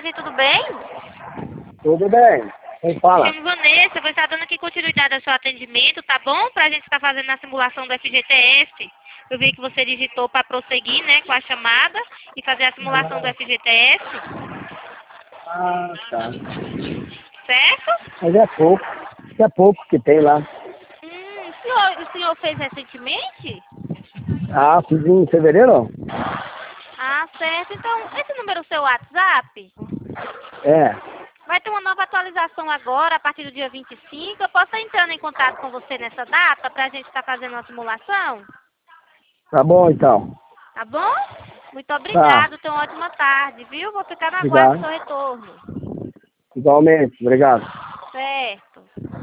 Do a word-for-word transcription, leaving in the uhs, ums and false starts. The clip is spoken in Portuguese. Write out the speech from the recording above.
tarde, tudo bem? Tudo bem. Quem fala? Me chamo Vanessa, vou estar dando aqui continuidade ao seu atendimento, tá bom? Pra gente estar fazendo a simulação do F G T S. Eu vi que você digitou para prosseguir, né, com a chamada e fazer a simulação do F G T S, Ah, tá. certo? Mas é pouco. É pouco que tem lá. Hum, o senhor, o senhor fez recentemente? Ah, fiz em fevereiro? Ah, certo. Então, esse número é o seu WhatsApp? É. Vai ter uma nova atualização agora, a partir do dia vinte e cinco. Eu posso estar entrando em contato com você nessa data para a gente estar fazendo uma simulação? Tá bom, então. Tá bom? Muito Tá. obrigado. Tenha uma ótima tarde, viu? Vou ficar na guarda do Obrigado. seu retorno. Igualmente. Obrigado. Certo.